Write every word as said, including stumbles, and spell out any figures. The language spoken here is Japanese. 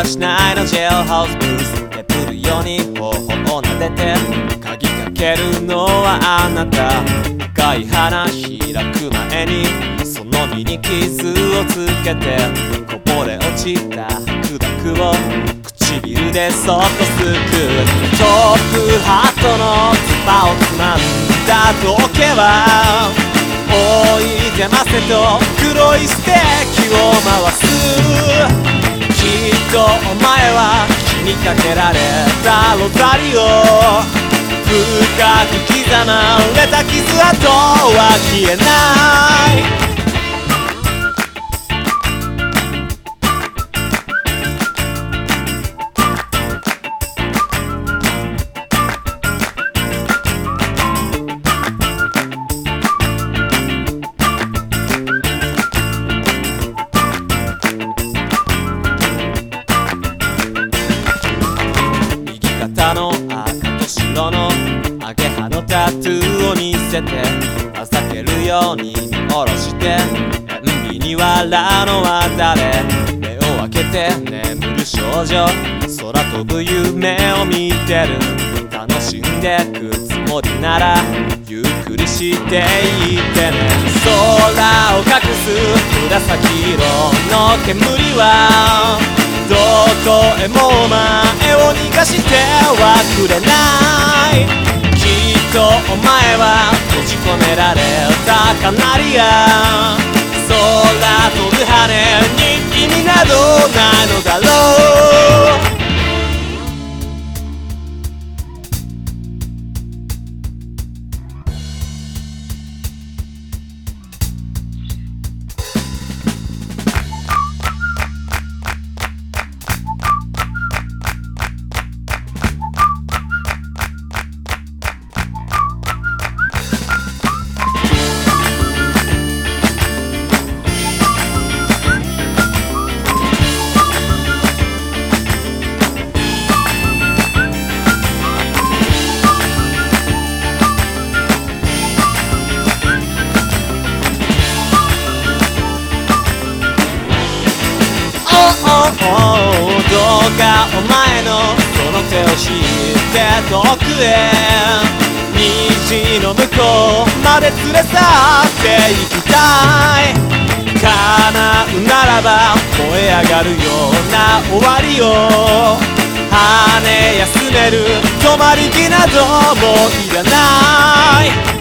はしないのジェルハウスブースでプるように頬を撫でて鍵かけるのはあなた。赤い花開く前にその実に傷をつけてこぼれ落ちた白濁を唇でそっとすくう。トップハットのつばをつまんだ時計はおいでませと黒いステーキを回す。きっとお前は気にかけられたロザリオ深く刻まれた傷跡は消えない。右肩の赤と白のアゲハのタトゥーを見せてあざけるように見下ろして塩ビに笑うのは誰。目を開けて眠る少女空飛ぶ夢を見てる。楽しんでくつもりならゆっくりしていってね。空を隠す紫色の煙はどこへも前を逃がしてはくれない。きっとお前は閉じ込められたカナリア。空飛ぶ羽に意味などないのだろう。どうかお前のその手を引いて遠くへ虹の向こうまで連れ去っていきたい。叶うならば燃え上がるような終わりを羽休める止まり木などもいらない。